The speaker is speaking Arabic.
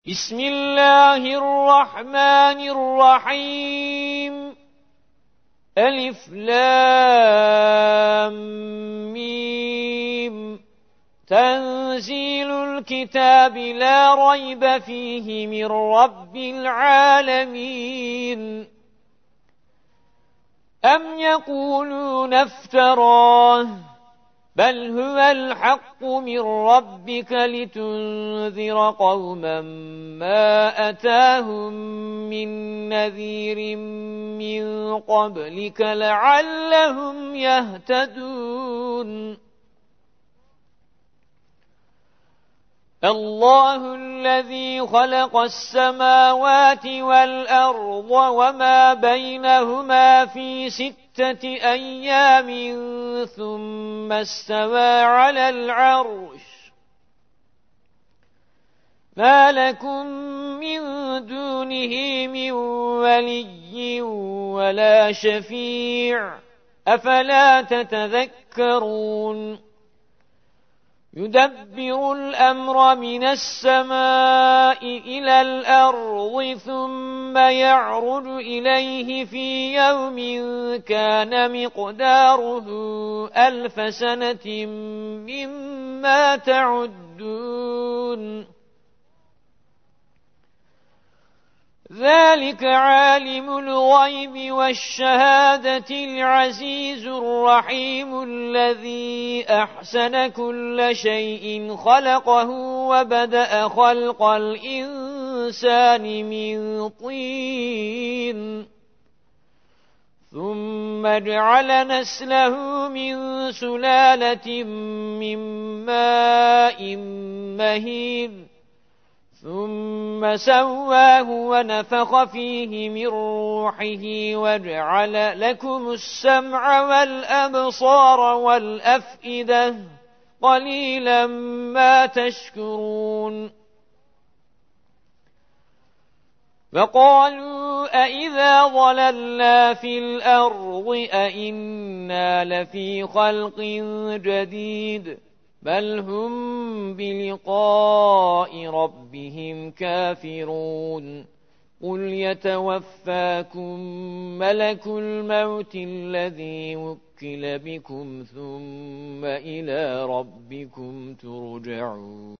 بسم الله الرحمن الرحيم ألف لام ميم تنزيل الكتاب لا ريب فيه من رب العالمين أم يقولون افتراه بل هو الحق من ربك لتنذر قوما ما أتاهم من نذير من قبلك لعلهم يهتدون الله الذي خلق السماوات والأرض وما بينهما في 6 أيام ثم استوى على العرش ما لكم من دونه من ولي ولا شفيع أفلا تتذكرون يدبر الأمر من السماء إلى الأرض ثم يعرج إليه في يوم كان مقداره 1000 سنة مما تعدون ذلك عالم الغيب والشهادة العزيز الرحيم الذي أحسن كل شيء خلقه وبدأ خلق الإنسان من طين ثم جعل نسله من سلالة من ماء مهين ثم سواه ونفخ فيه من روحه وجعل لكم السمع والأبصار والأفئدة قليلا ما تشكرون فقالوا أئذا ضللنا في الأرض أئنا لفي خلق جديد بل هم بلقاء ربهم كافرون قل يتوفاكم ملك الموت الذي وكل بكم ثم إلى ربكم ترجعون